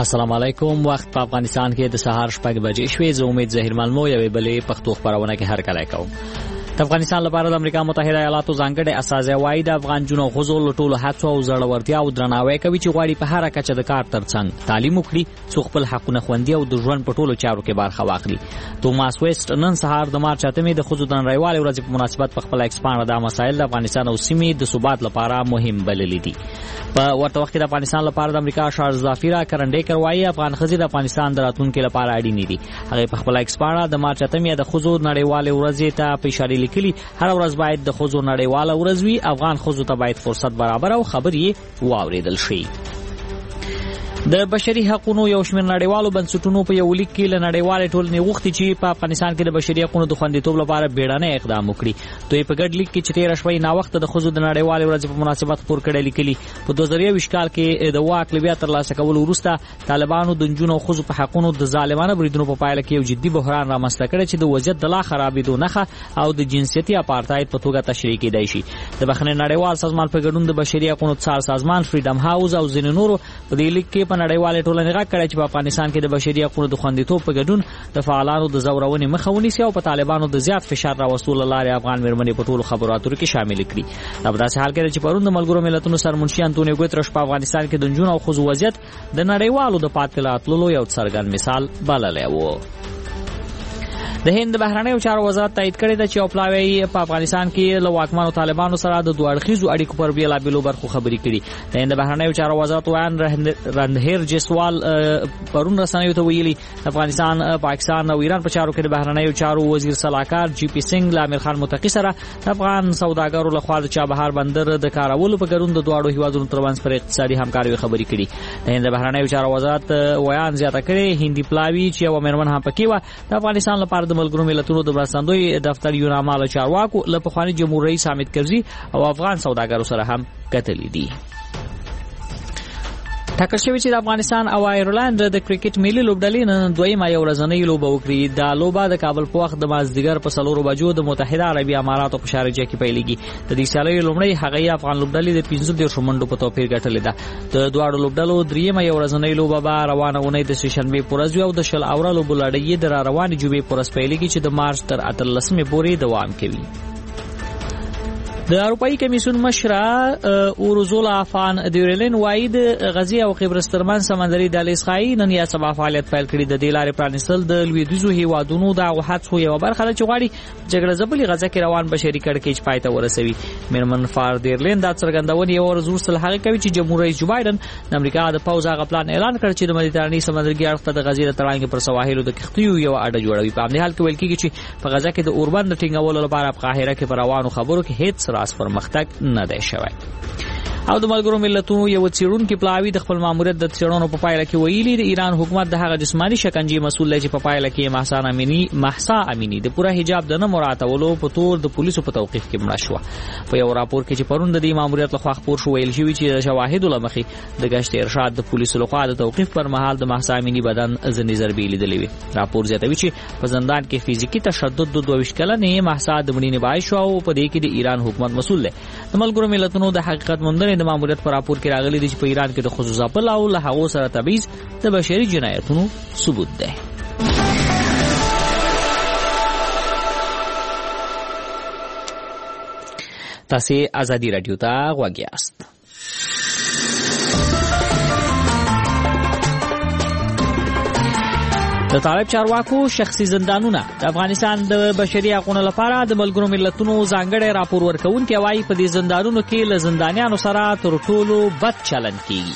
السلام علیکم. وخت په افغانستان کې د سهار 6 بجې شوې. زه امید ظاهر ملمو یوې بلې پښتو خبرونه کې هر کله کوم. د افغانستان لپاره د امریکا متحده ایالاتو ځانګړي استازی وايي د افغان جنو غزو ټولو هڅو او زړورتیا او درناوی کوي چې غواړي په هر کچه د کار ترڅنګ تعلیم وکړي، څو خپل حقونه خوندي او د ژوند په ټولو چارو کې برخه واخلي. توماس ویسټ نن سهار د مارچ 8 د خزو د نړیوالې ورځې په مناسبت په خپل ایکسپانډ د مسایل د افغانستان او سیمې د ثبات لپاره مهم بللي دي. په ورته وخت کې د افغانستان لپاره د امریکا شاه ظافیرا کرنډیکر وايي افغان ښځې د افغانستان د راتلونکي لپاره اړینې دي. هغه په خپل ایکسپانډ د مارچ 8 د خزو نړیوالې ورځې ته په اشاره لیکلي هر ورځ باید د خزو نړیواله ورځ وي. افغان خزو ته باید فرصت برابر او خبرې واوریدل شي. د بشري حقوقو یو شمېر نړیوالو بنسټونو په یو لیک کې له نړیوالې ټولنې غوښتي چې په افغانستان کې د بشري حقوقو د خوندیتوب لپاره بیړنی اقدام وکړي. دوی په ګډ لیک کې چې 13 شوي نا وخت د خزو د نړیوالې ورځې په مناسبت خپور کړي لیکلي په 2021 کال کې د واک لبیا ترلاسه کول وروسته طالبانو د جنونو خزو په حقوقو د ظالمانه بریدونو په پایله کې یو جدي بحران رامنځته کړی چې د وضعیت د لا خرابېدو نښه او د جنسیتي اپارټاید په توګه تشریح کېدای شي. د بخښنې نړیوال سازمان په ګډون د بشري حقوقو څار سازمان فریډم هاوس او ځینې نورو په دې لیک کې په نړیوالې ټولنې غږ کړی چې په افغانستان کې د بشري حقوقو د خوندیتوب په ګډون د فعالانو د زورونې مخه ونیسي او په طالبانو د زیات فشار راوستلو لارې افغان مېرمنې په ټولو خبرو اترو کې شامل کړي. دا په داسې حال کې چې پرون د ملګرو ملتونو سرمنشي انټونیو ګوترش په افغانستان کې د نجونو او ښځو وضعیت د نړیوالو د پاتې راتللو یو څرګند مثال بللی و. د هند بهرنیو چارو وزارت تایید کړی دی چې یو پلاوی په افغانستان کې له واکمنو طالبانو سره د دوه اړخیزو اړیکو پر بیلابیلو برخو خبرې کړي. د هند بهرنیو چارو وزارت ویان رندهیر جیسوال پرون رسنیو ته ویلي افغانستان، پاکستان او ایران په چارو کې د بهرنیو چارو وزیر سلاکار جی پی سنگ له امیر خان متقی سره افغان سوداګرو لخوا د چابهار بندر د کارولو په ګډون د دواړو هیوادونو ترمنځ پر اقتصادي همکارۍ خبرې کړي. د هند بهرنیو چارو وزارت ویان زیاته کړي هندي پلاوی چې یو مېرمن هم پکې و د افغانستان لپاره د ملګرو ملتونو د مرستندوی دفتر یو نامه چارواکو له پخواني جمهور رئیس حامد کرزي او افغان سوداګرو سره هم کتلې دي. ټاکل شوی چې د افغانستان او ایرلند د کرکټ ملي لوبډلې نن دویمه یو ورځنۍ لوبه وکړي. دا لوبه د کابل په وخت د مازدیګر په 4 بجو د متحده عربي اماراتو په شارجه کې پیلېږي. د دې سیالۍ لومړی هغه افغان لوبډلې د 15 منډو په توپیر ګټلې ده. د دواړو لوبډلو دریمه یو ورځنۍ لوبه به روانه ونې د سشنبه پورز او د شل اورا لوبو لړۍ د روانې جوبې پورز پیلېږي چې د مارچ تر 18 پورې دوام کوي. د اروپאי کمیسیون مشره اورزولا فان دیورلین وايي د غزي او قبرس ترمن سمندري دهلیز خای نن یا سبا فعالیت پیل کړي. د دې لارې پرانیستل د لویدیځو هیوادونو د غوښتنو یو برخه ده چې غواړي جګړه ځپلې غزه کې روان بشري کړکېچ پای ته ورسوي. مېرمن فار دیورلین دا څرګندونه یو ورځ وروسته هغه کوي چې جمهور رئیس جو بایدن د امریکا د پوځ هغه پلان اعلان کړ چې د مدیترانې سمندرګي اړخ ته د غزې د تړانګې پر سواحلو د کښتیو یو اډه جوړوي. په همدې حال کې ویل کېږي چې په غزه کې د اوربند ټینګولو لپاره په قاهره کې پر روانو خبرو کې هیڅ راس پرمختګ نه دی شوی. او د ملګرو ملتونو یو څېړونکي پلاوی د خپل ماموریت د څېړنو په پایله کې ویلي د ایران حکومت د هغه جسمانی شکنجې مسؤل دی چې په پایله کې محسا امینی د پوره حجاب د نه مراعاتولو په تور د پولیسو په توقیف کې مړه شوه. په یو راپور کې چې پرون د دې ماموریت لخوا خپور شو ویل شوی چې د شواهدو له مخې د گشت ارشاد د پولیسو لخوا د توقیف پر مهال د محسا امینی بدن ځینې ضربې لیدلې وي. راپور زیاتوي چې په زندان کې فزیکی تشدد د 22 کلنې محسا د مړینې باعث شو او په دې کې د ایران حکومت مسؤل دی. د ملګرو ملتونو د حقیقت موندنې د ماموریت پر راپور کې راغلي دي چې په ایران کې د خصوصي ځپل او له هغو سره تبعیض د بشري جنایتونو ثبوت دی. تاسو ازادي رادیو ته غوږ یاست. د طالب چارواکو شخصي زندانونه د افغانستان د بشري حقوقو لپاره د ملګرو ملتونو ځانګړی راپور ورکوونکی وايي په دې زندانونو کې له زندانیانو سره تر ټولو بد چلند کیږي.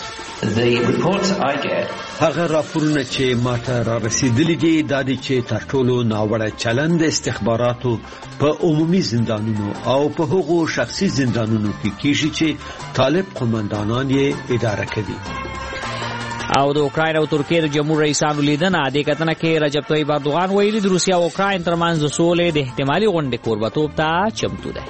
هغه راپورونه چې ماته را رسیدلي دي دا دي چې تر ټولو ناوړه چلند استخباراتو په عمومي زندانونو او په هغو شخصي زندانونو کې کیږي چې طالب قومندانان یې اداره کوي. او د اوکراین او ترکیې د جمهور رئیسانو لیدنه د کتنه کې رجب طیب اردوغان ویلي د روسیا او اوکراین ترمنځ د سولې د احتمالي غونډې کوربتوب ته چمتو دی.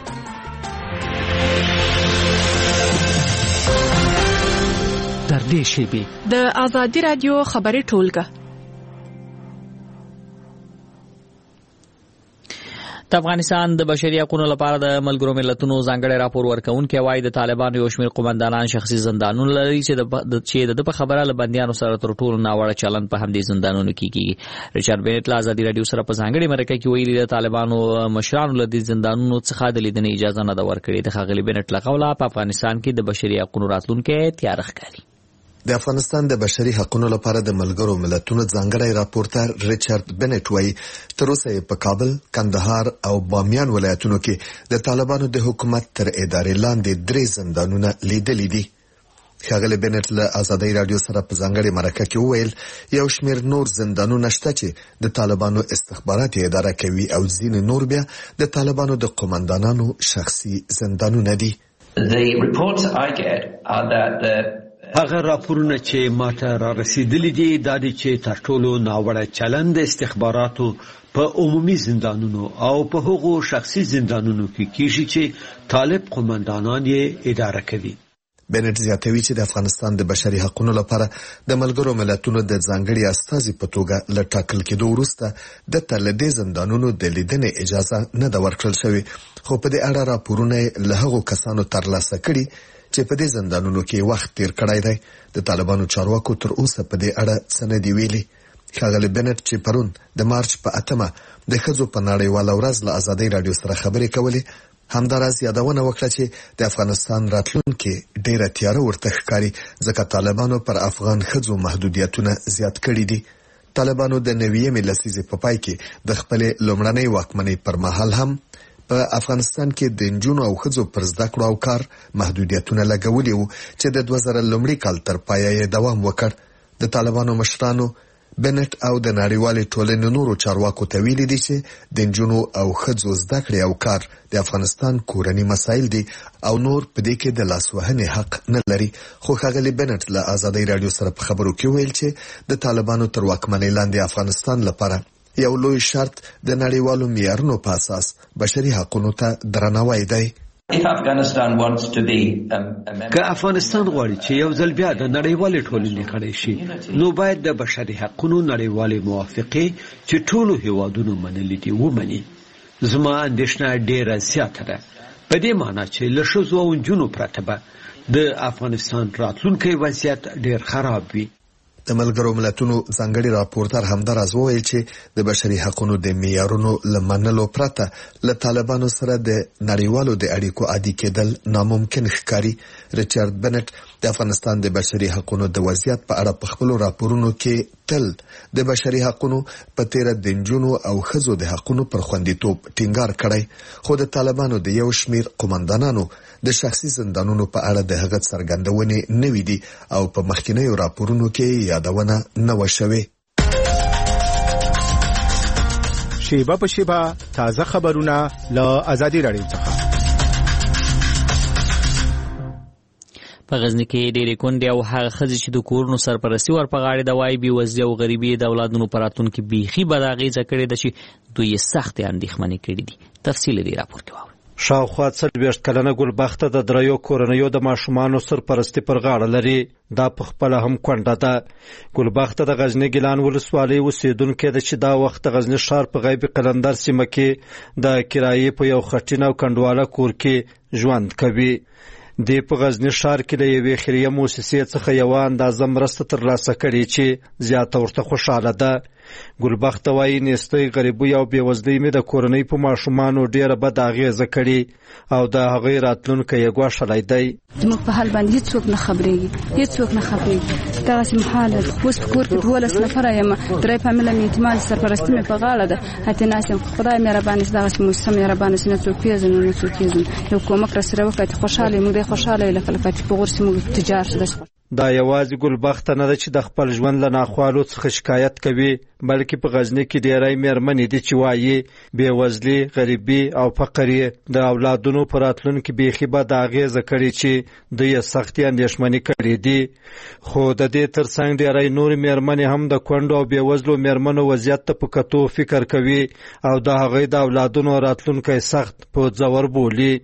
در دې شیبې د ازادي رادیو خبري ټولګه د افغانستان د بشري حقوقو لپاره د ملګرو ملتونو ځانګړي راپور ورکوونکی وايي د طالبانو یو شمېر قومندانان شخصي زندانونه لري چې د خبره له بندیانو سره تر ټولو ناوړه چلند په همدې زندانونو کې کیږي. ریچارډ بینټ له ازادي رادیو سره په ځانګړي مرکه کې ویلي د طالبانو مشرانو له دې زندانونو څخه د لیدنې اجازه نه ده ورکړې. د ښاغلي بینټ له قوله په افغانستان کې د بشري حقوقو راتلونکی تیاره ښکاري. د افغانستان د بشري حقوقو لپاره د ملګرو ملتونو ځانګړی راپورټر ریچارډ بینټ وایي تر اوسه په کابل، کندهار او بامیان ولایتونو کې د طالبانو د حکومت تر ادارې لاندې 3 زندانونه لیدلي دي. ښاغلي بینټ له ازادي رادیو سره په ځانګړي مرکه کې وویل یو شمېر نور زندانونه شته چې د طالبانو استخباراتي اداره کوي او ځینې نور بیا د طالبانو د قومندانانو شخصي زندانونه دي. هغه راپورونه چې ماته را رسیدلي دي دا دي چې تر ټولو ناوړه چلند استخباراتو په عمومي زندانونو او په هغو شخصي زندانونو کې کیږي چې طالب قومندانان یې اداره کوي. بینټ زیاتوي چې د افغانستان د بشري حقوقو لپاره د ملګرو ملتونو د ځانګړي استازي په توګه له ټاکل کېدو وروسته د تلدې زندانونو د لیدنې اجازه نه ده ورکړل شوې، خو په دې اړه راپورونه له هغو کسانو ترلاسه کړي چې په دې زندانونو کې وخت تیر کړی دی. د طالبانو چارواکو تر اوسه په دې اړه څه نه دي ویلي. ښاغلي بینټ چې پرون د مارچ په 8 د ښځو په نړیواله ورځ له ازادي رادیو سره خبرې کولې همداراز یادونه وکړه چې د افغانستان راتلونکي ډیره تیاره ورته ښکاري ځکه طالبانو پر افغان ښځو محدودیتونه زیات کړي دي. طالبانو د 9مې لسیزې په پای کې د خپل لومړنۍ واکمنۍ پر مهال هم په افغانستان کې د نجونو او ښځو پر زده کړو او کار محدودیتونه لګولي وو چې د 2000 کال تر پایه یې دوام وکړ. د طالبانو مشرانو بینټ او د نړیوالې ټولنې نورو چارواکو ته ویلي دي چې د نجونو او ښځو زده کړې او کار د افغانستان کورني مسایل دي او نور په دې کې د لاسوهنې حق نه لري. خو ښاغلي بینټ له ازادي رادیو سره په خبرو کې ویل چې د طالبانو تر واکمنۍ لاندې افغانستان لپاره یو لوی شرط د نړیوالو معیارونو په اساس بشري حقوقو ته درناوی دی. که افغانستان غواړي چې یو ځل بیا د نړیوالې ټولنې غړی شي نو باید د بشري حقوقو نړیوالې موافقې چې ټولو هیوادونو منلې دي ومني. زما اندېښنه ډیره زیاته ده په دې معنی چې له ښځو او نجونو پرته به د افغانستان راتلونکی وضعیت ډیر خراب وي. د ملګرو ملتونو ځانګړي راپورټر همداراز وویل چې د بشري حقوقو د معیارونو لمنلو پرته له طالبانو سره د نړیوالو د اړیکو عادي کېدل ناممکن ښکاري. ریچارډ بینټ د افغانستان د بشري حقوقو د وضعیت په اړه په خپل راپورونو کې تل د بشري حقوقو په تیر د نجونو او ښځو د حقوقو پر خوندیتوب ټینګار کړی، خو د طالبانو د یو شمېر قومندانانو د شخصي زندانونو په اړه د هغه څرګندونې نوي دي او په مخکینیو راپورونو کې یادونه نه و شوې. شیبه په شیبه تازه خبرونه له ازادي رادیو څخه. په غزنی کې ډېرې کونډې او هغه ښځې چې د کورونو سرپرستي ور په غاړه د وای بېوزلي او غریبي د اولادونو په راتلونکي بیخي بد اغېزه کړې ده چې دوی یې سختې اندېښمنې کړي دي. تفصیل دې راپور کې واورئ. شاوخوا 40 کلنه ګلبخته د دریو کورنیو د ماشومانو سرپرستی پر غاړه لري. دا په خپل هم کونډه ده. ګلبخته د غزنی ګیلان ولسوالۍ اوسیدونکې ده چې دا وخت د غزنی ښار په غیب قلندر سیمه کې د کرایې په یو خټین او کندواله کور کې ژوند کوي. د په غزنی ښار کې د یوې خیریه مؤسسې څخه یو اندازه مرسته ترلاسه کړي چې زیاته ورته خوشاله ده. ګلبخته وایي نیستۍ، غریبۍ او بېوزلۍ مې د کورنۍ په ماشومانو ډېره بد اغېزه کړي او د هغوی راتلونکی یې ګواښلی دی. زموږ په حال باندې هېڅوک نه خبرېږي. دغسې محال ده. اوس په کور کې 12 نفره یم، 3 فامیله مې احتمال سرپرستي مې په غاړه ده. هاتې ناست یم. خدای مهربانه چې دغسې موسسه مهربانه چې نه څوک پېژنو نه څوک پېژنو. یو کومک راسره وکړي خوشحاله یم. موږ دی خوشحاله یو لکه چې په غور چې موږ تجار شو. دا یوازې ګلبخته نه ده چې د خپل ژوند له ناخوالو څخه شکایت کوي، بلکې په غزنی کې ډېری مېرمنې دي چې وایي بېوزلي، غریبي او فقر یې د اولادونو په راتلونکي بیخي بد اغېزه کړې چې دوی یې سختې اندېښمنې کړې دي. خو د دې ترڅنګ ډېری نورې مېرمنې هم د کونډو او بېوزلو مېرمنو وضعیت ته په کتو فکر کوي او د هغوی د اولادونو راتلونکی سخت په ځور بولي.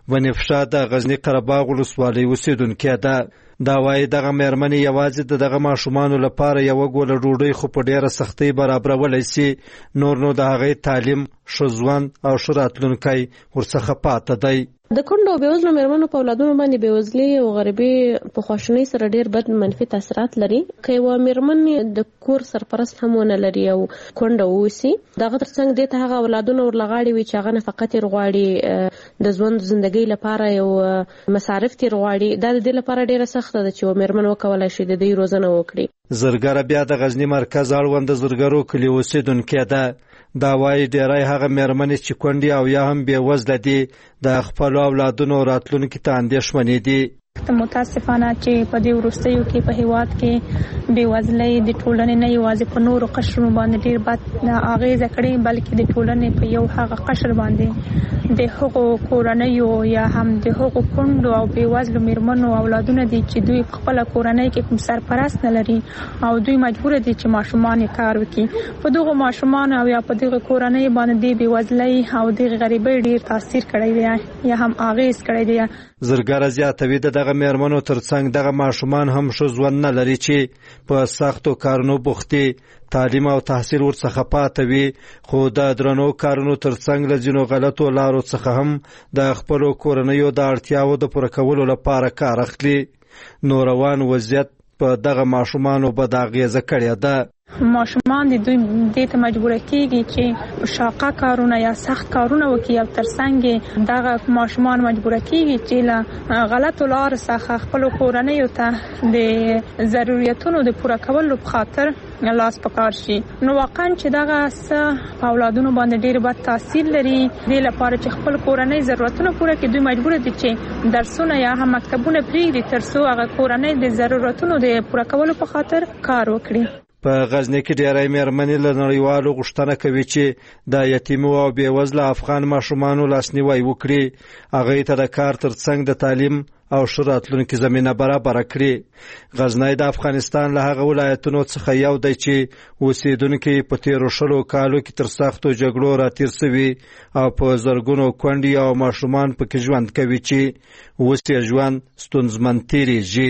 بنفشه د غزنی قره باغ ولسوالۍ اوسیدونکې ده. دا وايي دغه مېرمنې یوازې دغه ماشومانو لپاره یوه ګوله ډوډۍ خو په ډېره سختۍ برابرولی سي، نور نو د هغې تعلیم، ښه ژوند او ښه راتلونکی ورڅخه پاته دی. د کونډو او بېوزلو مېرمنو په اولادونو باندې بېوزلي او غریبي په خواشینۍ سره ډېر بد منفي تاثیرات لري. که یوه مېرمن د کور سرپرست هم ونه لري او کونډه واوسي، دغه ترڅنګ دې ته هغه اولادونه ورلغاړي وي چې هغه نفقه ترې غواړي، د ژوند زندګۍ لپاره یو مصارف ترې غواړي. دا د دې لپاره ډېره سخته ده چې یوه مېرمن وکولی شي د دې روزنه وکړي. زرګره بیا د غزني مرکز اړوند د زرګرو کلي اوسېدونکې ده. دا وايي ډېری هغه مېرمنې چې کونډې او یا هم بېوزله دي د خپلو اولادونو راتلونکي ته اندېښمنې دي. متاسفانه چې په دې وروستیو کې په هیواد کې بېوزلۍ د ټولنې نه یوازې په نورو قشرونو باندې ډېر بد اغېزه کړې، بلکې د ټولنې په یو هغه قشر باندې د هغو کورنیو یا هم د هغو کونډو او بېوزلو مېرمنو اولادونه دي چې دوی په خپله کورنۍ کې کوم سرپرست نه لري او دوی مجبوره دي چې ماشومان یې کار وکړي. په دغو ماشومانو او یا په دغو کورنۍ باندې د بېوزلۍ او د غریبۍ ډېر تاثیر کړی دی یا هم اغېز کړی دی. زرګره زیاتوي د دغه مېرمنو ترڅنګ دغه ماشومان هم ښه ژوند نه لري چې په سختو کارونو بوختي، تعلیم او تحصیل ورڅخه پاته وي، خو د درنو کارونو ترڅنګ له ځینو غلطو لارو څخه هم د خپلو کورنیو د اړتیاو د پوره کولو لپاره کار اخلي. نو روان وضعیت په دغه ماشومانو بد اغېزه کړې ده. ماشومان دوی دې ته مجبوره کیږي چې شاقه کارونه یا سخت کارونه وکړي او ترڅنګ دغه ماشومان مجبوره کیږي چې له غلطو لارو څخه خپل کورنیو ته د ضرورتونو د پوره کولو په خاطر لاس پکار شي. نو واقعا چې دغه څه په اولادونو باندې ډېر بد تاثیر لري. دې لپاره چې خپل کورنۍ ضرورتونه پوره کړي دوی مجبوره دي چې درسونه یا هم مکتبونه پرېږدي تر څو هغه کورنۍ د ضرورتونو د پوره کولو په خاطر کار وکړي. په غزنی کې ډېری مېرمنې له نړیوالو غوښتنه کوي چې د یتیمو او بېوزله افغان ماشومانو لاسنیوی وکړي، هغوی ته د کار ترڅنګ د تعلیم او ښه راتلونکي زمینه برابره کړي. غزنی د افغانستان له هغه ولایتونو څخه یو دی چې اوسېدونکي په تېرو 20 کالو کې تر سختو جګړو راتېر سوي او په زرګونو کونډې او ماشومان پکې ژوند کوي چې اوس یې ژوند ستونزمن تېرېږي.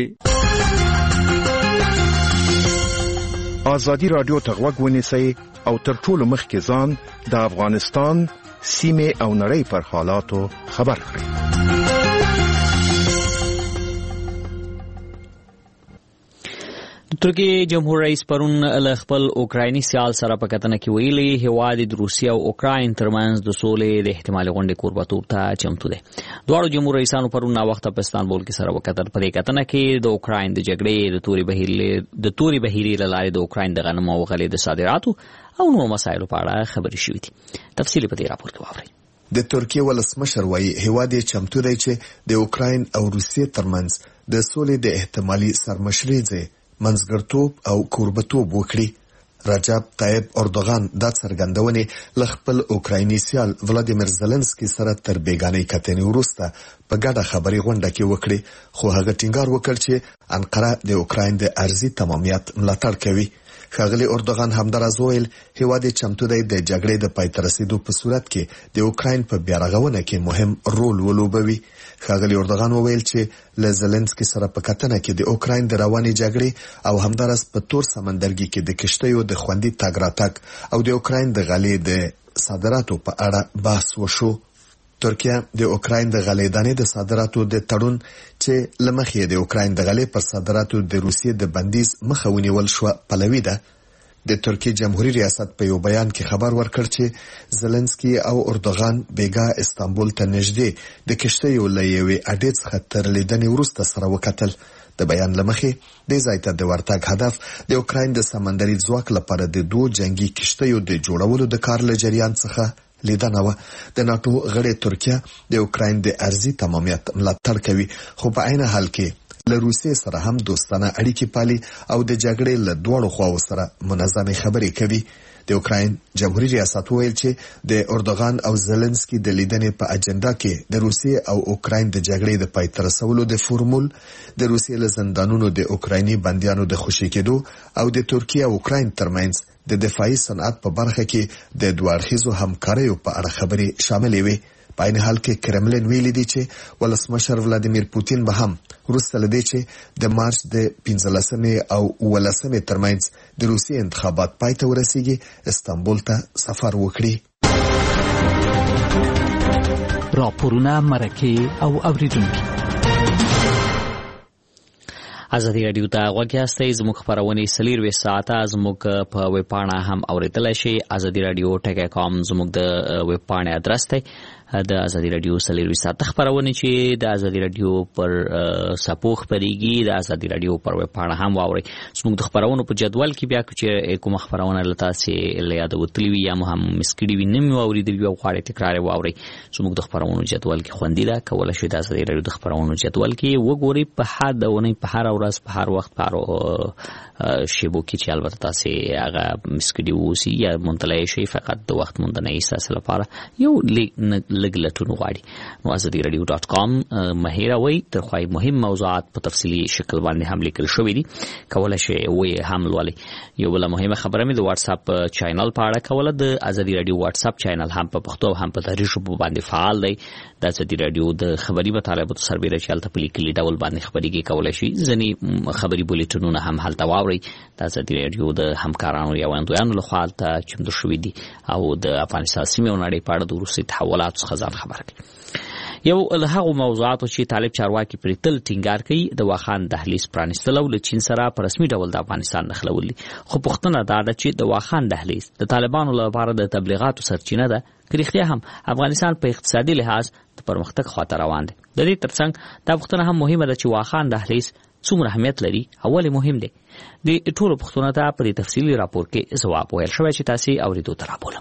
ازادي رادیو ته غوږ ونیسئ او تر ټولو مخکې ځان د افغانستان سیمې او نړۍ پر حالاتو خبر کړئ. ترکی جمهور رئیس پرون له خپل اوکرایني سیال سره په کتنه کې ویلي هیواد د روسیې او اوکراین ترمنځ د سولې د احتمالي غونډې کوربتوب ته چمتو دی. دواړو جمهور رئیسانو پرون ناوخته په استانبول کې سره وکتل. په دې کتنه کې د اوکراین د جګړې د توري بهیرې له لارې د اوکراین د غنمو او غلې د صادراتو او نورو مسایلو په اړه خبرې شوې دي. تفصیل په دې راپور کې واورئ. د ترکیه ولسمشر وایي هیواد یې چمتو دی چې د اوکراین او روسیې ترمنځ د سولې د احتمالي سرمشرۍ ځای منځګړتوب او کوربتوب وکړي. رجب طیب اردوغان دا څرګندونې له خپل اوکرایني سیال ولادیمیر زلنسکي سره تر بیګانۍ کتنې وروسته په ګډه خبري غونډه کې وکړي، خو هغه ټینګار وکړ چې انقره د اوکراین د ارضي تمامیت ملاتړ کوي. ښاغلي اردوغان همداراز وویل هیواد یې چمتو دی د جګړې د پای ته رسیدو په صورت کې د اوکراین په بیارغونه کې مهم رول ولوبوي. ښاغلي اردوغان وویل چې له زلنسکي سره په کتنه کې د اوکراین د روانې جګړې او همداراز په تور سمندرګي کې د کشتیو د خوندي تګ راتګ او د اوکراین د غلې د صادراتو په اړه بحث وشو. ترکیه د اوکراین د غلې دانې د صادراتو د تړون چې لمخې د اوکراین د غلې پر صادراتو د روسیې د بندیز مخه ونیول شو پلوي ده. د ترکیه جمهوریت ریاست په یو بیان کې خبر ورکړ چې زلنسکي او اردوغان بیګا استانبول ته نږدې د کشتیو له یوې اډې څخه تر لیدنې وروسته سره وکتل. د بیان لمخې د ځای ته د ورتګ هدف د اوکراین د سمندري ځواک لپاره د دوه جنگي کشتیو د جوړولو د کار له جریان څخه لیدنه و. د ناتو غړي ترکیه د اوکراین د ارضي تمامیت ملاتړ کوي، خو په عین حال کې له روسیې سره هم دوستانه اړیکې پالي او د جګړې له دوړو خواو سره منظمه خبرې کوي. د اوکراین جمهوریت ریاست ویل چې د اردوغان او زلنسکي د لیدنې په اجنډا کې د روسیې او اوکراین د جګړې د پای ته رسولو د فورمول، د روسیې له زندانونو د اوکرایني بندیانو د خوشي کېدو او د ترکیه او اوکراین ترمنځ د دفاعي صنعت په برخه کې د دوه اړخیزو همکاریو په اړه خبرې شاملې وي. په عین حال کې کرملین ویلي دی چې ولسمشر ولادیمیر پوتین به هم وروسته له دې چې د مارچ د 15 او 18 ترمنځ د روسیې انتخابات پای ته ورسیږي استانبول ته سفر وکړي. راپورونه مرکه او اوریدونکو ازادي رادیو ته غوږیاستئ. زموږ خبرونه سلیروي ساعته زموږ په ویب پاڼه هم اوریدلای شئ. azadiradio.com زموږ د ویب پاڼې ادرس دی. د ازادي رادیو سلیروي ساعته خبرونه چې د ازادي رادیو پر سپوخ پریږي د ازادي رادیو پر ویب پاڼه هم واوري. زموږ د خبرونو په جدول کې بیا چې کوم خبرونه لته سي لیاد وتلی یا هم مسکړي وینم اوریدلی او غواړي تکرار واوري. زموږ د خبرونو جدول کې خوندې ده. کولای شئ د ازادي رادیو د خبرونو جدول کې وګورئ په حدونه په هر ورځ په هر وخت په شیبو کې چې البته تاسو هغه مسکړي وسی یا منتلای شي فقط د وخت مونږ نه ایساس لپاره یو لګلټونو غواړي. نو azadiradio.com مهیروي تر خوای مهم موضوعات په تفصیلی شکل باندې هم لیکل شوی دي. کولای شئ وې هم لولي. یو بل مهمه خبره مې د واتس اپ چینل په اړه کوله. د ازادي رادیو واتس اپ چینل هم په پښتو هم په تاریخ باندې فعال دی. د ازادي رادیو د خبري مطالبه سربېره چلته په لیکلي ډول باندې خبري کې کولای شي. ځنی خبري بولیټونونه هم هلته واوري. د ازادي رادیو د همکارانو یا وندویانو لخوا ته چمتو شوی دي او د افغانستان سیمې او نړۍ په اړه د روسي تحولات څخه ځان خبر کړي. یو له هغو موضوعاتو چې طالب چارواکي پرې تل ټینګار کوي د واخان دهلیز پرانیستل او له چین سره په رسمي ډول د افغانستان نښلول دي. خو پوښتنه دا ده چې د واخان دهلیز د طالبانو لپاره د تبلیغاتو سرچینه ده که رښتیا هم افغانستان په اقتصادي لحاظ د پرمختګ خواته روان دی. د دې ترڅنګ دا پوښتنه هم مهمه ده چې واخان دهلیز څومره اهمیت لري او ولې مهم دی. د ټولو پوښتنو ته په تفصیلي راپور کې ځواب ویل شوی چې تاسو اوریدو ته راپورم.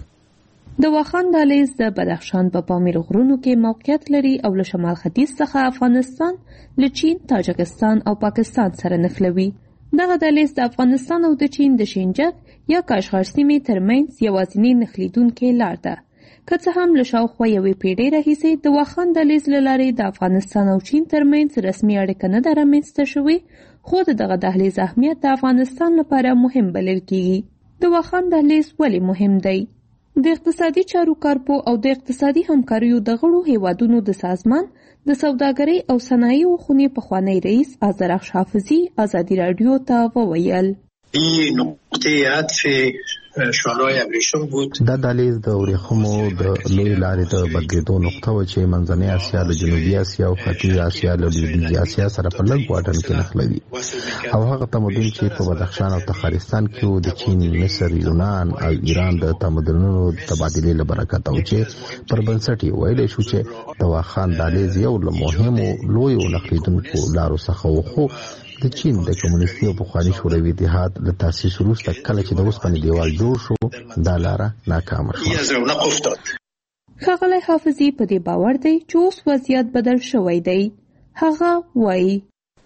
د واخان دهلیز د بدخشان په پامیر غرونو کې موقعیت لري او له شمال ختیځ څخه افغانستان له چین، تاجکستان او پاکستان سره نښلوي. دغه دهلیز د افغانستان او د چین د شینجک یا کاشغر سیمې ترمنځ یوازینی نښلېدونکې لار ده. که څه هم له شاوخوا یوې پیړۍ راهیسې د واخان دهلیز له لارې د افغانستان او چین ترمنځ رسمي اړیکه نه ده رامنځته شوې، خو د دغه دهلیز اهمیت د افغانستان لپاره مهم بلل کېږي. د واخان دهلیز ولې مهم دی؟ د اقتصادي چارو کارپو او د اقتصادي همکاریو د غړو هیوادونو د سازمان د سوداګرۍ او صنایعو خونې پخوانی رئیس آذرخش حافظي ازادي رادیو ته وویل. این نقطه عطف شورای ابریشم بود. دا دهلیز د ورېښمو د لوی لارې د بدلېدو نقطه و چې منځنۍ اسیا د جنوبي اسیا او ختیځ اسیا له لویدیځې اسیا سره په لږ واټن کې نښلوي. او هغه تمدن چې په بدخشان او تخارستان کې و د چین، مصر، یونان او ایران د تمدنونو تبادلې له برکته و چې پر بنسټ یې ویلی شو چې د واخان دهلیز یو له مهمو لویو نښلېدونکو لارو څخه و. خو د چین د کمونیستي او پخواني شوروي اتحاد له تاسیس وروسته کله چې د اوسپنې دیوال جوړ شو دا لاره ناکامه شوه. ښاغلی حافظي په دې باور دی چې اوس وضعیت بدل شوی دی. هغه وایي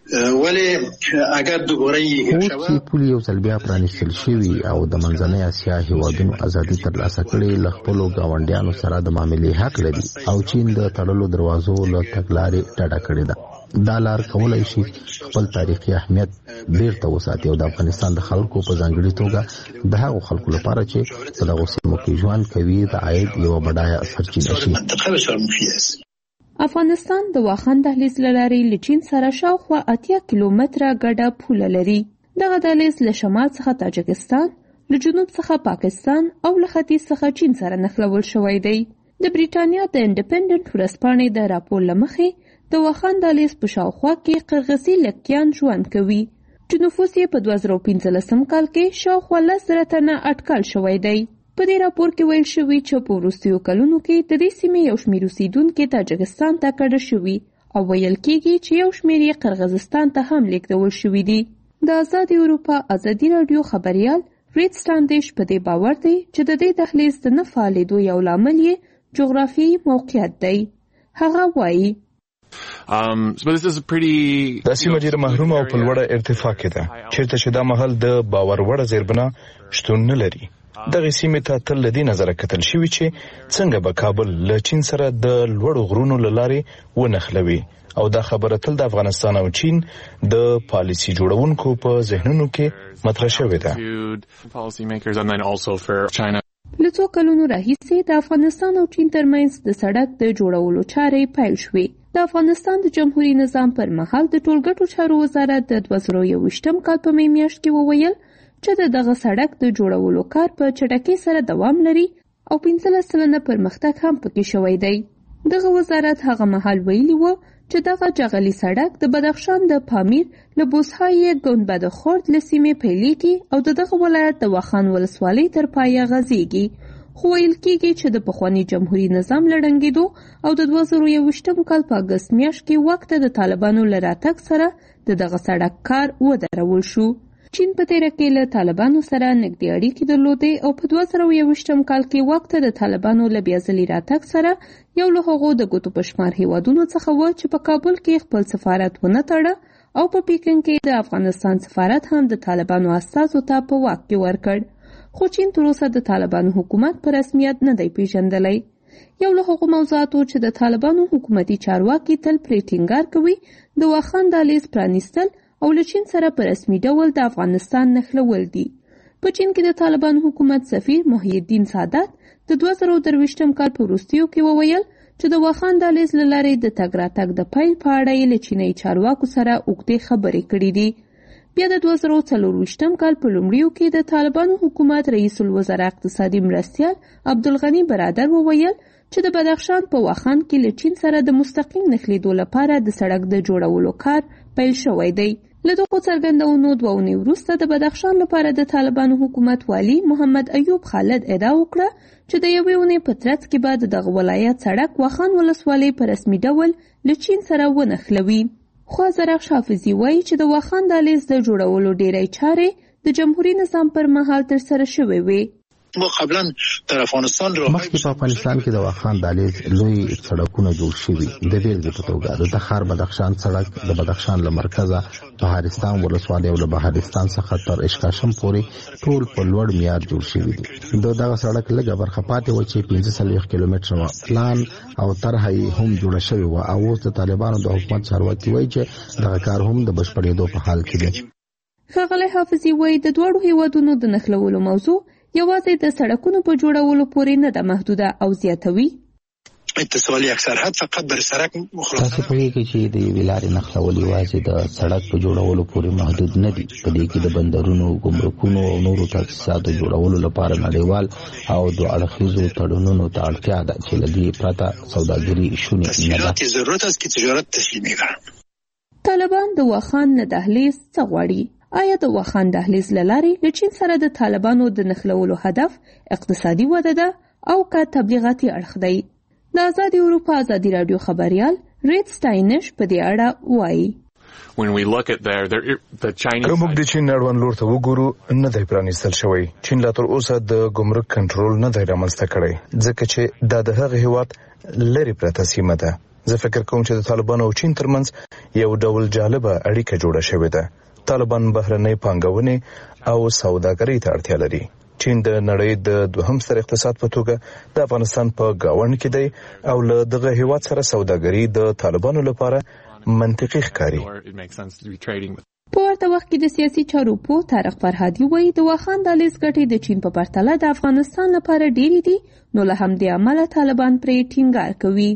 ولې اگر دوباره چې پولې یو ځل بیا پرانیستل شوي او د منځنۍ اسیا هیوادونو ازادي ترلاسه کړې له خپلو ګاونډیانو سره د معاملې حق لري او چین د تړلو دروازو له تګلارې ډډه کړې ده. دا لار کولای شي خپل تاریخي اهمیت بیرته وساتي او د افغانستان د خلکو په ځانګړي توګه د هغو خلکو لپاره چې په دغو سیمو کې ژوند کوي د عاید یوه بډایه سرچینه شي. افغانستان د واخان دهلیز له لارې له چین سره شاوخوا 80 کیلومتره ګډه پوله لري. دغه دهلیز له شمال څخه تاجکستان، له جنوب څخه پاکستان او له ختیځ څخه چین سره نښلول شوی دی. د بریټانیا د انډیپندنت ورځپاڼې د راپور له مخې د واخان دهلیز په شاوخوا کې قرغیزي لکیان ژوند کوي چې نفوس یې په 2015 کال کې شاوخوا 10,000 تنه اټکل شوی دی. په دې راپور کې ویل شوي چې په وروستیو کلونو کې د دې سیمې یو شمېر اوسیدونکي تاجکستان ته کډه شوي او ویل کېږي چې یو شمېر یې قرغیزستان ته هم لیږدول شوي دي. د ازادي اروپا ازادي رادیو خبریال ریډ سټاندیش په دې باور دی چې د دې دهلیز د نه فعالېدو یو لامل یې جغرافیایي موقعیت دی. هغه وایي دا سیمه ډېره محرومه او په لوړه ارتفاع کې ده چیرته چې دا مهال د باور وړ زیربنا شتون نه لري. دغه سیمې ته تل له دې نظره کتل شوي چې څنګه به کابل له چین سره د لوړو غرونو له لارې ونښلوي او دا خبره تل د افغانستان او چین د پالیسي جوړونکو په ذهنونو کې مطرح شوې ده. له څو کلونو راهیسې د افغانستان او چین ترمنځ د سړک د جوړولو چارې پیل شوې. د افغانستان د جمهوریت نظام پر مهال د ټولګټو چارو وزارت د 2021 کال په می میاشت کې وویل چې دغه سړک د جوړولو کار په چټکۍ سره دوام لري او 15% پرمختګ هم پکې شوی دی. دغه وزارت هغه مهال ویلي و چې دغه جغلي سړک د بدخشان د پامیر له بوسهای ګنبد خورد له سیمې پیلېږي او دغه ولایت د واخان ولسوالۍ تر پایه غځېږي. خو ویل کېږي چې د پخواني جمهوریت نظام له ړنګېدو او د 2021 کال په اګست میاشت کې وخت د طالبانو له راتګ سره دغه سړک کار ودرول شو. چین په تیره کې له طالبانو سره نږدې اړیکې درلودې او په 2021 کال کې وخت د طالبانو له بیا ځلې راتګ سره یو له هغو د ګوتو په شمار هیوادونو څخه و چې په کابل کې خپل سفارت ونه تړه او په پیکن کې د افغانستان سفارت هم د طالبانو استازو ته په واک کې ورکړ. خو چین تر اوسه د طالبانو حکومت په رسمیت نه دی پیژندلی. یو له هغو موضوعاتو چې د طالبانو حکومتي چارواکي تل پرې ټینګار کوي د واخان دهلیز پرانیستل او له چین سره په رسمي ډول د افغانستان نښلول دي. په چین کې د طالبانو حکومت سفیر محی الدین سادات د 2023 کال په وروستیو کې وویل چې د واخان دهلیز له لارې د تګ راتګ د پیل په اړه یې له چینایي چارواکو سره اوږدې خبرې کړې دي. بیا د 2024 کال په لومړیو کې د طالبانو حکومت رئیس الوزرا اقتصادي مرستیال عبدالغنی برادر وویل چې د بدخشان په واخان کې له چین سره د مستقیم نښلېدو لپاره د سړک د جوړولو کار پیل شوی دی. له دغو څرګندونو 2 اونۍ وروسته د بدخشان لپاره د طالبانو حکومت والی محمد ایوب خالد ادعا وکړه چې د یوې اونۍ په ترڅ کې به دغه ولایت سړک واخان ولسوالۍ په رسمي ډول له چین سره ونښلوي. خو زرغ حافظي وایي چې د واخان دهلیز د جوړولو ډېری چارې د جمهوریت نظام پر مهال ترسره شوې وې. مخکې په افغانستان کې د واخان دهلیز لوی سړکونه جوړ شوي. د بیلګې په توګه د تخار بدخشان سړک د بدخشان له مرکزه بهارستان ولسوالۍ او له بهارستان څخه تر اشکاشم پورې ټول په لوړ معیار جوړ شوي دي. دغه سړک لږه برخه پاتې و چې 45 کیلومتره پلان او طرحه یې هم جوړه شوې وه او اوس د طالبانو د حکومت چارواکي وایي چې دغه کار هم د بشپړېدو په حال کې دی. ښاغلی حافظي وایي د دواړو هیوادونو د نښلولو موضوع یوازې د سړکونو په جوړولو پورې نه ده محدوده او زیاتوي اتصالي اکثریت فقط بر سړک تاسو پوهیږئ چې د یوې لارې نښلول یوازې د سړک په جوړولو پورې محدود نه دي. په دې کې د بندرونو، ګمرکونو او نورو تاسیساتو جوړولو لپاره نړیوال او دوه اړخیزو تړونونو ته اړتیا ده چې له دې پرته سوداګري شونې نه ده. ضرورت است که تجارت تسهیل می‌کنند. طالبان د واخان نه دهلیز څه غواړي؟ آیا د واخان دهلیز له لارې له چین سره د طالبانو د نښلولو هدف اقتصادي وده ده او که تبلیغاتي اړخ دی؟ د ازادي اروپا ازادي راډیو خبريال ریډ سټاینش په دې اړه وایي. که موږ د چین اړوند لور ته وګورو نه دی پرانیستل شوی. چین لا تر اوسه د ګمرک کنټرول نه دی رامنځته کړی ځکه چې دا د هغه هیواد لرې پرته سیمه ده. زه فکر کوم چې د طالبانو او چین ترمنځ یو ډول جالبه اړیکه جوړه شوې ده. طالبان بهرنۍ پانګونې او سوداګرۍ ته اړتیا لري. چین د نړۍ د دوهم ستر اقتصاد په توګه د افغانستان په گاوند کې دی او له دغه هیواد سره سوداګري د طالبانو لپاره منطقي ښکاري. په ورته وخت کې د سیاسي چارو پوه طارق فرهادي وایي د واخان دهلیز ګټې د چین په پرتله د افغانستان لپاره ډېرې دي، نو له همدې امله طالبان پرې ټینګار کوي.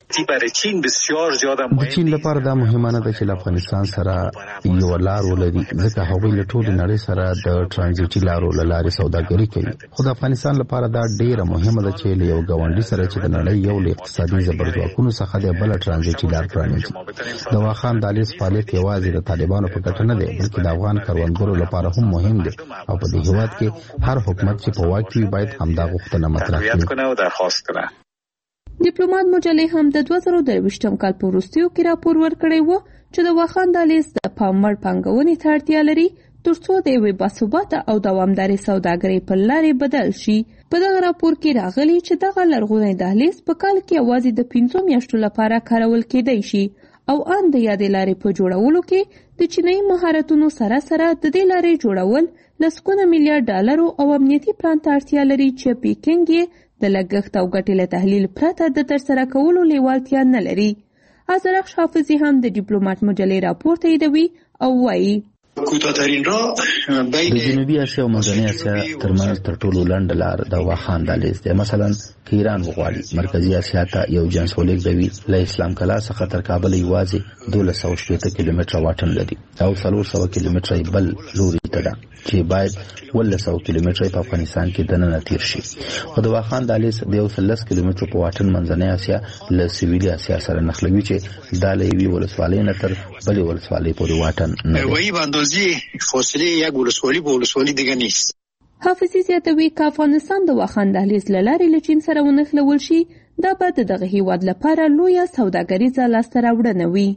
د چین لپاره دا مهمه نه ده چې له افغانستان سره یو لار ولري ځکه هغوی له ټولې نړۍ سره د ټرانزیټي لارو له لارې سوداګري کوي. خو د افغانستان لپاره دا ډیره مهمه ده چې له یو ګاونډي سره چې د نړۍ یو له اقتصادي زبرځواکونو څخه د بل ټرانزیټي لار پرانیزي. د واخان دهلیز فعالیت یوازې د طالبانو په ګټه نه دی بلکې د افغان کروندګرو لپاره هم مهم دی او په دې هیواد کې هر حکومت چې په واک کې باید همدا غوښتنه مطرح کړي. ډیپلوماټ مجلې هم د 2023 کال په وروستیو کې راپور ورکړی و چې د واخان دهلیز د پام وړ پانګونې ته اړتیا لري ترڅو د یوې باثباته او دوامدارې سوداګرۍ په لارې بدل شي. په دغه راپور کې راغلي چې دغه لرغونی دهلیز په کال کې یوازې د 5 میاشتو لپاره کارول کېدی شي او ان د یادې لارې په جوړولو کې د چینایي مهارتونو سره سره د دې لارې جوړول لسګونه میلیارډ ډالرو او امنیتي پلان ته اړتیا لري چې پیکنګ یې د لګښت او ګټې له تحلیل پرته د ترسره کولو لیوالتیا نه لري. ازرخ حافظي هم د ډیپلوماټ مجلې راپور تاییدوي او وایي کوتاه‌ترین راه بین د جنوبي اسیا او منځنۍ اسیا ترمنځ تر ټولو لنډ لار د واخان دهلیز دی. مثلا که ایران وغواړي مرکزی اسیا ته یو جنس ولېږدوي، له اسلام کلا څخه تر کابل یوازې 1260 کیلومتره واټن لري او 400 کیلومتره بل لوري ته ده چې باید 1200 کیلومتره په افغانستان کې دننه تیر شي. او د واخان دهلیز د 130 کیلومتره په واټن منځنۍ اسیا له سویلي اسیا سره نښلوي چې دا له یوې ولسوالۍ نه تر بلې ولسوالۍ پورې واټن نه وایي په اندازې فاصله یک ولسوالي په ولسوالي دیگه نیست. حافظي زیاتوي که افغانستان د واخان دهلیز له لارې له چین سره ونښلول شي، دا به د دغه هیواد لپاره لویه سوداګریزه لاسته راوړنه وي.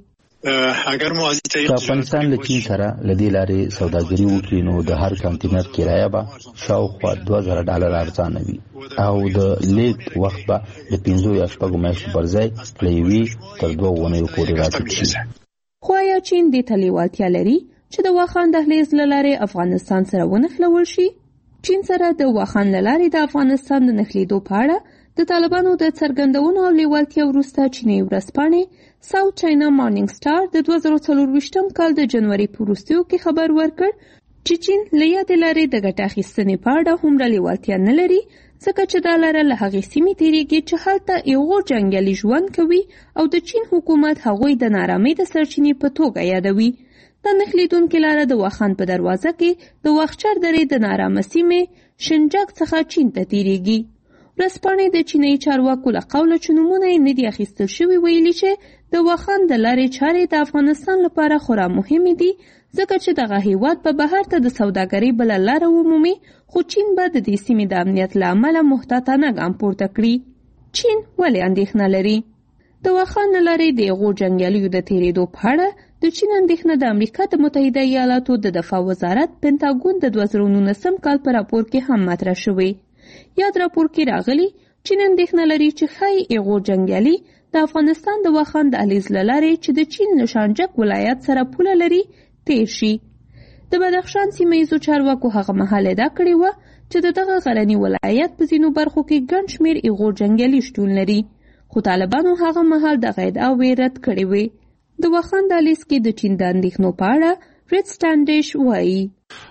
اگر مو از که افغانستان له چین سره له دې لارې سوداګري وکړي نو د هر کانټینر کرایه به شاوخوا $2000 ارزانه وي او د لیک وخت به د 5 یا 6 میاشتو پر ځای له 1 تر 2 اونیو پورې راټیټ شي. خو آیا چین دې ته لیوالتیا لري چې د واخان دهلیز له لارې افغانستان سره ونښلول شي؟ چین سره د واخان له لارې د افغانستان د نښلېدو په اړه د طالبانو د څرګندونو او لیوالتیا وروسته چیني ورځپاڼې ساوث چاینا مارنینګ سټار د 2024 کال د جنوري په وروستیو کې خبر ورکړ چې چین له یادې لارې د ګټې اخیستنې په اړه هومره لیوالتیا نه لري، ځکه چې دا لاره له هغې سیمې تېرېږي چې هلته ایغور جنګیالي ژوند کوي او د چین حکومت هغوی د نارامۍ د سرچینې په توګه یادوي. دا نښلېدونکې لاره د واخان په دروازه کې د واخچر درې د نارامه سیمې شنجاک څخه چین ته تېرېږي. ورځپاڼې د چینایي چارواکو له قوله چې نومونه یې نه دي اخیستل شوي ویلي چې د واخان د لارې چارې د افغانستان لپاره خورا مهمې دي، ځکه چې دغه هیواد په بهر ته د سوداګرۍ بله لاره ومومي، خو چین به د دې سیمې د امنیت له امله محتاطانه ګام پورته کړي. چین ولې اندېښنه لري؟ د واخان له لارې د هغو جنګیالیو د تېرېدو په اړه د چین اندېښنه د امریکا د متحده ایالاتو د دفاع وزارت پنټاګون د 2019 کال په راپور کې هم مطرح شوی. یاد راپور کې راغلی چین اندېښنه لري چې ښایي هغو جنګیالي د افغانستان د واخان دهلیز له لارې چې د چین له شانجک ولایت سره پوله لري تیر شي. د بدخشان سیمه ییزو چارواکو هغه مهال ادعا کړې وه چې د دغه غرني ولایت په ځینو برخو کې ګڼ شمېر هغو جنګیالي شتون لري، خو طالبانو هغه مهال دغه ادعاوې رد کړې وې. د واخان دهلیز کې د چین د اندېښنو په اړه ریډ سټانډیش وایي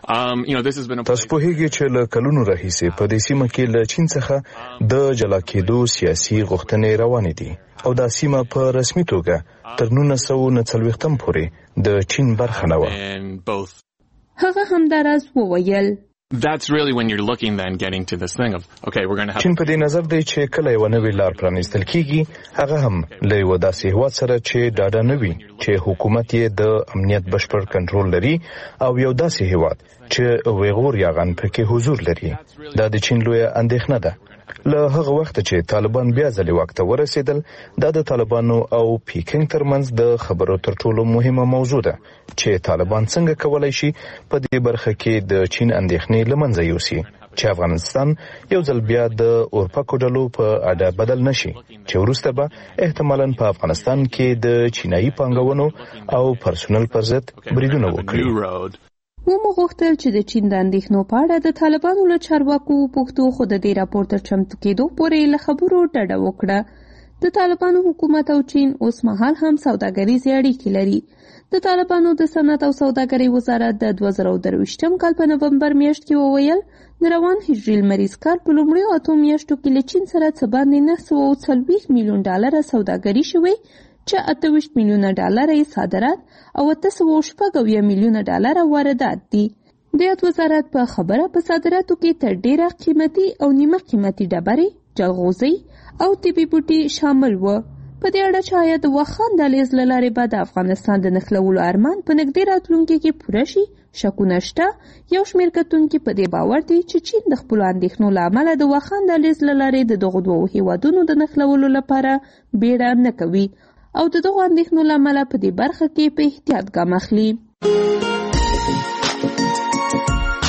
تاسو پوهیږئ چې له کلونو راهیسې په دې سیمه کې له چین څخه د جلا کېدو سیاسي غوښتنې روانې دي او دا سیمه په رسمي توګه تر 1940 پورې د چین برخه نه وه. هغه همداراز وویل چین په دې نظر دی چې کله یو نوې لار پرانیستل کیږي هغه هم له یو داسې هیواد سره چې ډاډه نه وي چې حکومت یې د امنیت بشپړ کنټرول لري او یو داسې هیواد چې ویغور یاغان پکې حضور لري. دا د چین لویه اندېښنه ده. له هغه وخت چې طالبان بیا ځلې واک ته ورسېدل، دا د طالبانو او پیکنګ ترمنځ د خبرو تر ټولو مهمه موضوع ده چې طالبان څنګه کولای شي په دې برخه کې د چین اندېښنې له منځه یوسي چې افغانستان یو ځل بیا د اورپکو ډلو په اډه بدل نشي چې وروسته به احتمالاً په افغانستان کې د چینایي پانګونو او پرسونل پر ضد بریدونه وکړي. ومو غوښتل چې د چین د اندېښنو په اړه د طالبانو له چارواکو وپوښتو، خو د دې راپور تر چمتو کېدو پورې له خبرو ډډه وکړه. د طالبانو حکومت او چین اوس مهال هم سوداګریزې اړیکې لري. د طالبانو د صنعت او سوداګرۍ وزارت د 2023 کال په نومبر میاشت کې وویل د روان هجري لمریز کال په لومړیو 8 میاشتو کې له چین سره څه باندې $940 میلیون سوداګري شوې، چې $28 میلیون یې صادرات او $870 میلیون واردات دي. د یاد وزارت په خبره په صادراتو کې تر ډیره قیمتي او نیمه قیمتي ډبرې، جلغوزي او طبي بوټي شامل و. په دې اړه چې آیا د واخان دهلیز له لارې به د افغانستان د نښلولو ارمان په نږدې راتلونکي کې پوره شي شکونه شته. یو شمېر کتونکي په دې باور دي چې چین د خپلو اندېښنو له امله د واخان دهلیز له لارې د دغو دوو هیوادونو د نښلولو لپاره بیړه نه کوي او د دغو اندېښنو له امله په دې برخه کې په احتیاط ګام اخلي.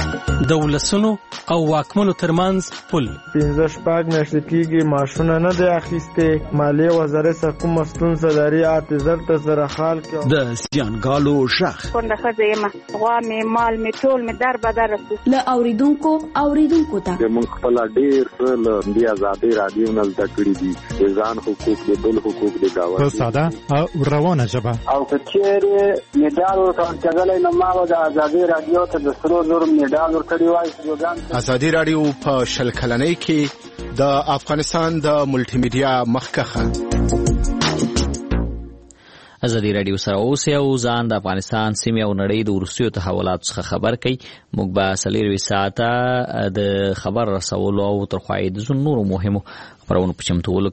د ولسونو او واکمنو ترمنځ پل 15 میاشتې کېږي ماشونه نه دی اخیسته مالیه وزارت څخه کوم ستونزه لري اعتذار ته سره حال کې د زیانګالو شخ څنګه خزه ما غوا می مال می ټول می در بدر ل اوریدونکو ته موږ خپل ډیر ل دی آزادي رادیو نل تکړی دي ځان حقوق د بل حقوق د گاوه په ساده او روانه ژبه او کچېره میډال ورکړل نه ما د آزادي رادیو ته د سرو زور میډال ورکړی وای آزادي رادیو په شل کلنۍ کې د افغانستان د ملټي میډیا مخکخه ازادي رادیو سره اوسه او ځان د افغانستان سیمه او نړۍ د وروستیو تحولاتو څخه خبر کړي. موږ به سلیروي ساعته د خبر رسولو او تر خوای د نورو مهمو خبرونو په چمتولو